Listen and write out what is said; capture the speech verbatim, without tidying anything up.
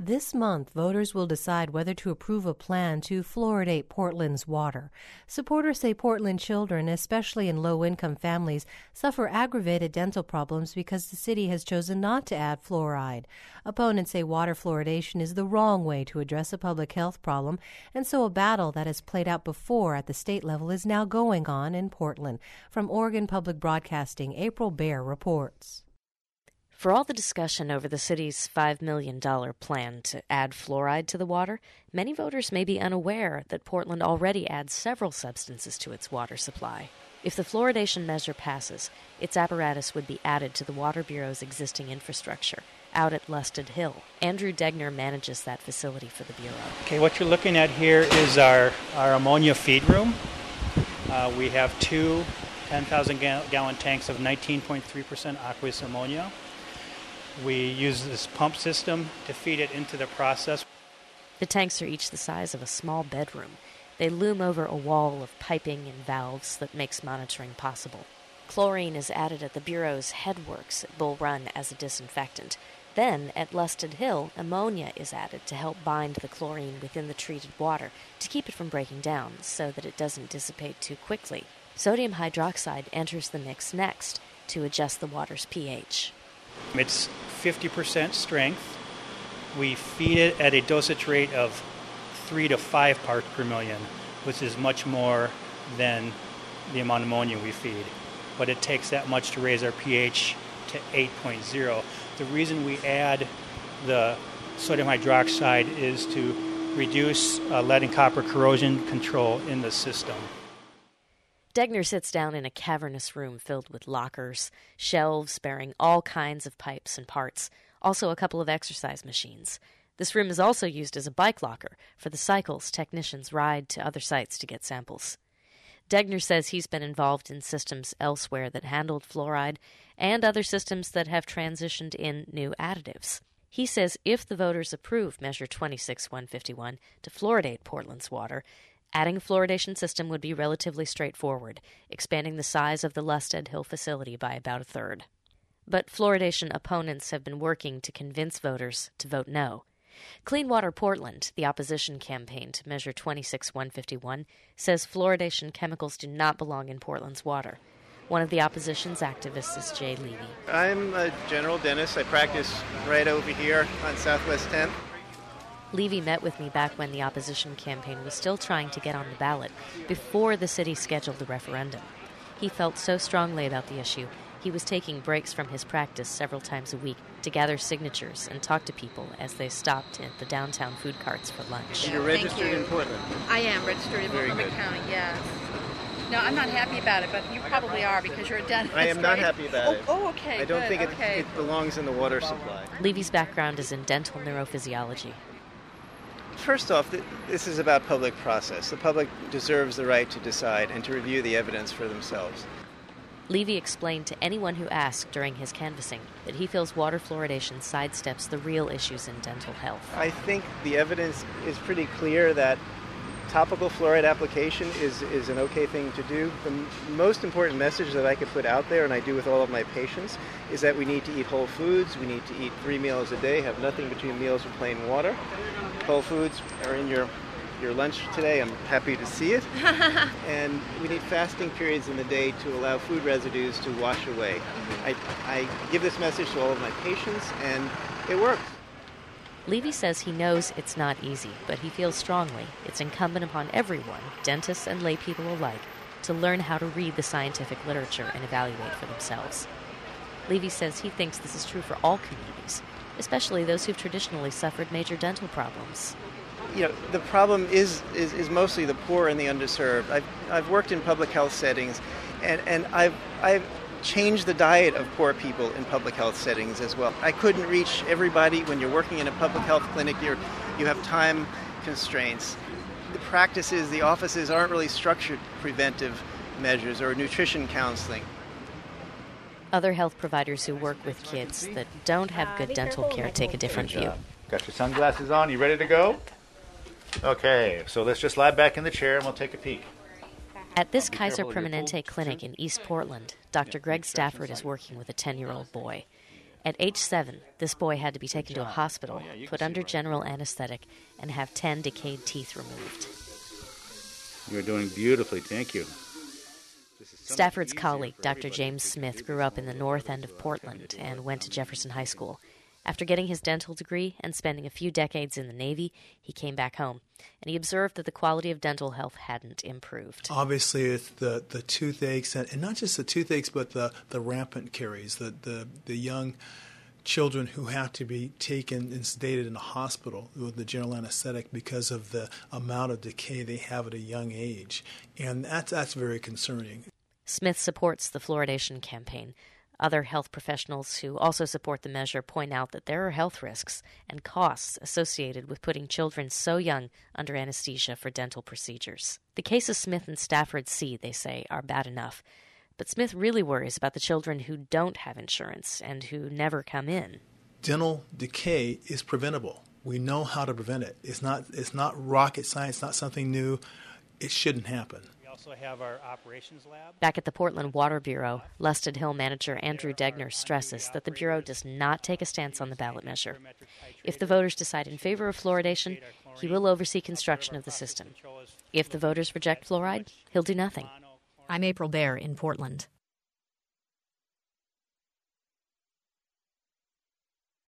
This month, voters will decide whether to approve a plan to fluoridate Portland's water. Supporters say Portland children, especially in low-income families, suffer aggravated dental problems because the city has chosen not to add fluoride. Opponents say water fluoridation is the wrong way to address a public health problem, and so a battle that has played out before at the state level is now going on in Portland. From Oregon Public Broadcasting, April Baer reports. For all the discussion over the city's five million dollars plan to add fluoride to the water, many voters may be unaware that Portland already adds several substances to its water supply. If the fluoridation measure passes, its apparatus would be added to the Water Bureau's existing infrastructure out at Lusted Hill. Andrew Degner manages that facility for the Bureau. Okay, what you're looking at here is our, our ammonia feed room. Uh, we have two ten thousand gallon tanks of nineteen point three percent aqueous ammonia. We use this pump system to feed it into the process. The tanks are each the size of a small bedroom. They loom over a wall of piping and valves that makes monitoring possible. Chlorine is added at the Bureau's headworks at Bull Run as a disinfectant. Then, at Lusted Hill, ammonia is added to help bind the chlorine within the treated water to keep it from breaking down so that it doesn't dissipate too quickly. Sodium hydroxide enters the mix next to adjust the water's pH. It's fifty percent strength. We feed it at a dosage rate of three to five parts per million, which is much more than the amount of ammonia we feed. But it takes that much to raise our pH to eight point zero. The reason we add the sodium hydroxide is to reduce uh, lead and copper corrosion control in the system. Degner sits down in a cavernous room filled with lockers, shelves bearing all kinds of pipes and parts, also a couple of exercise machines. This room is also used as a bike locker for the cycles technicians ride to other sites to get samples. Degner says he's been involved in systems elsewhere that handled fluoride and other systems that have transitioned in new additives. He says if the voters approve Measure twenty-six one fifty-one to fluoridate Portland's water, adding a fluoridation system would be relatively straightforward, expanding the size of the Lusted Hill facility by about a third. But fluoridation opponents have been working to convince voters to vote no. Clean Water Portland, the opposition campaign to Measure twenty-six one fifty-one, says fluoridation chemicals do not belong in Portland's water. One of the opposition's activists is Jay Levy. I'm a general dentist. I practice right over here on Southwest tenth. Levy met with me back when the opposition campaign was still trying to get on the ballot, before the city scheduled the referendum. He felt so strongly about the issue, he was taking breaks from his practice several times a week to gather signatures and talk to people as they stopped at the downtown food carts for lunch. You're registered you. in Portland? I am registered in Montgomery County, yes. No, I'm not happy about it, but you probably are because you're a dentist. I am right? not happy about oh, it. Oh, okay, I don't good, think it, okay. it belongs in the water supply. Levy's background is in dental neurophysiology. First off, this is about public process. The public deserves the right to decide and to review the evidence for themselves. Levy explained to anyone who asked during his canvassing that he feels water fluoridation sidesteps the real issues in dental health. I think the evidence is pretty clear that topical fluoride application is, is an okay thing to do. The m- most important message that I could put out there, and I do with all of my patients, is that we need to eat whole foods. We need to eat three meals a day, have nothing between meals or plain water. Whole foods are in your, your lunch today. I'm happy to see it. And we need fasting periods in the day to allow food residues to wash away. I, I give this message to all of my patients, and it works. Levy says he knows it's not easy, but he feels strongly it's incumbent upon everyone, dentists and lay people alike, to learn how to read the scientific literature and evaluate for themselves. Levy says he thinks this is true for all communities, especially those who've traditionally suffered major dental problems. You know, the problem is, is, is mostly the poor and the underserved. I've, I've worked in public health settings, and, and I've, I've changed the diet of poor people in public health settings as well. I couldn't reach everybody. When you're working in a public health clinic, you're, you have time constraints. The practices, the offices aren't really structured preventive measures or nutrition counseling. Other health providers who work with kids that don't have good dental care take a different view. Got your sunglasses on? You ready to go? Okay, so let's just lie back in the chair and we'll take a peek. At this Kaiser Permanente clinic in East Portland, Doctor Greg Stafford is working with a ten-year-old boy. At age seven, this boy had to be taken to a hospital, put under general anesthetic, and have ten decayed teeth removed. You're doing beautifully. Thank you. Stafford's colleague, Doctor James Smith, grew up in the north end of Portland and went to Jefferson High School. After getting his dental degree and spending a few decades in the Navy, he came back home, and he observed that the quality of dental health hadn't improved. Obviously, it's the, the toothaches, and, and not just the toothaches, but the, the rampant caries, the, the, the young children who have to be taken and sedated in a hospital with the general anesthetic because of the amount of decay they have at a young age. And that's, that's very concerning. Smith supports the fluoridation campaign. Other health professionals who also support the measure point out that there are health risks and costs associated with putting children so young under anesthesia for dental procedures. The cases Smith and Stafford see, they say, are bad enough. But Smith really worries about the children who don't have insurance and who never come in. Dental decay is preventable. We know how to prevent it. It's not, it's not rocket science, not something new. It shouldn't happen. We also have our operations lab. Back at the Portland Water Bureau, Lusted Hill manager Andrew Degner stresses that the Bureau does not take a stance on the ballot measure. If the voters decide in favor of fluoridation, he will oversee construction of the system. If the voters reject fluoride, he'll do nothing. I'm April Baer in Portland.